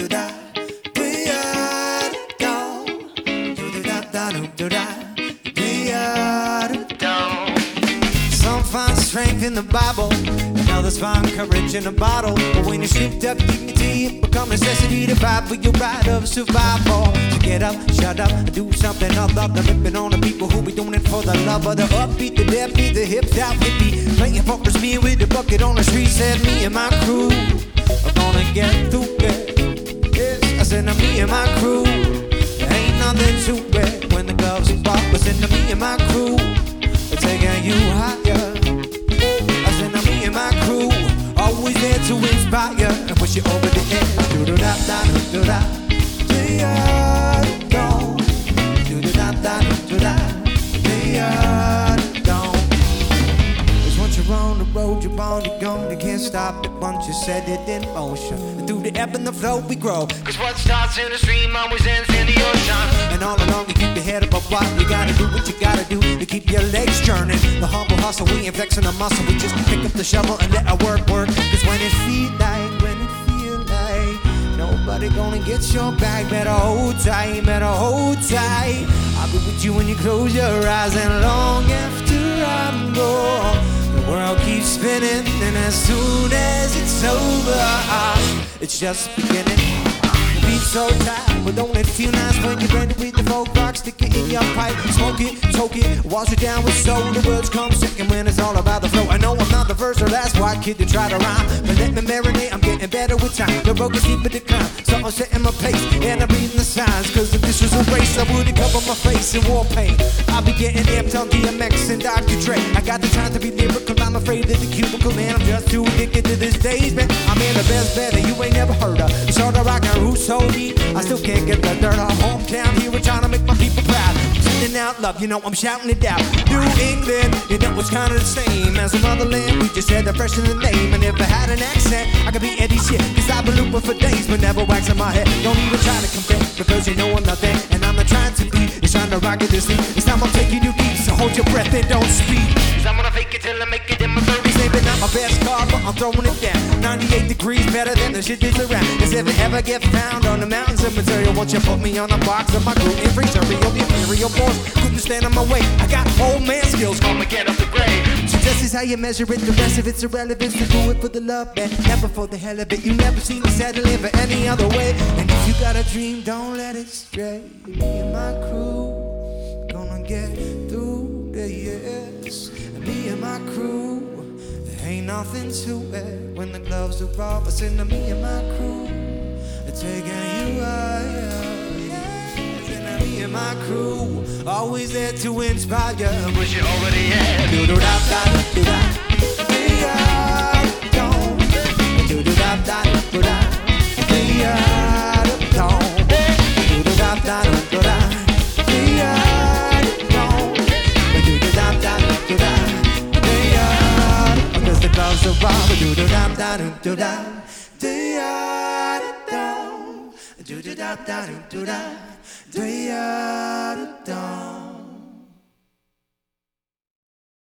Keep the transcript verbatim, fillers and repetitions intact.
do da, do ya do, do da da do do da, do ya do. Some find strength in the Bible, and others find courage in a bottle. But when you're stripped of dignity, it becomes necessity to fight for your right of survival. So get up, shut up, and do something other than ripping on the people who be doing it for the love of the upbeat, the deadbeat, the hip hop hippie, playing poker me with the bucket on the street. Said me and my crew are gonna get through it. Yes, I said now me and my crew, there ain't nothing to it. When the gloves are off, I said now me and my crew, we're taking you higher. I said now me and my crew, always there to inspire and push you over the edge. Do do da da do do da, do ya do, do do da da do do da, do ya do. 'Cause once you're on the road, you're bound to go. You can't stop it once you set it in motion. And through the ebb and the flow we grow. 'Cause what starts in the stream always ends in the ocean. And all along you keep your head above water. You gotta do what you gotta do to keep your legs churning. The humble hustle, we ain't flexing the muscle. We just pick up the shovel and let our work work. 'Cause when it feel like, when it feel like nobody gonna get your back, better hold tight, better hold tight. I'll be with you when you close your eyes, and long after I'm gone, the world keeps spinning, and as soon as it's over, it's just beginning. The beat's so tight, but don't it feel nice when you're ready with the folk rock? Stick it in your pipe, smoke it, toke it, wash it down with soul. The words come second when it's all about the flow. I know I'm not the first or last white kid to try to rhyme, but let me marinate, I'm getting better with time. The road is deeper decline, so I'm setting my pace, and I'm reading the signs. 'Cause if this was a race, I wouldn't cover my face in war paint. I'll be getting amped on D M X and Doctor Dre. I got the time to be lyrical, I'm afraid of the cubicle, man. I'm just too addicted to this days, man. I'm in the best bed that you ain't never heard of. Sort of rock and who's so deep, I still can't get the dirt off. Hometown hero trying to make my people proud. Sending out love, you know I'm shouting it out. New England, you know it's kind of the same as the motherland. We just had the fresh in the name, and if I had an accent, I could be Eddie shit. 'Cause I've been looping for days, but never waxing my head. Don't even try to compare, because you know I'm not there, and I'm not trying to be. It's trying to rock it this deep. It's time I'm taking you deep, so hold your breath and don't speak. 'Cause I'm gonna fake it till I make it in my thirties. Maybe not my best car, but I'm throwing it down. ninety-eight degrees better than the shit that's around. 'Cause if I ever get found on the mountains of material, won't you put me on a box of my crew? Every material, the imperial force couldn't stand on my way. I got old man skills, call me get up the grade. So this is how you measure it, the rest of it's irrelevant. So do it for the love, man, never for the hell of it. You never see me settling for any other way. And if you got a dream, don't let it stray. Me and my crew gonna get through the years. And me and my crew, there ain't nothing to it. When the gloves are off, I said to me and my crew, they're taking you higher. Me and my crew, always there to inspire you and push you over the edge. Do do da da do da, do ya do, do do da da do da, do ya do, do do da da do da, do ya do, do do da da do da, do ya. 'Cause the gloves are off, do do da da do da, do ya do, do do da da do da. Do ya do?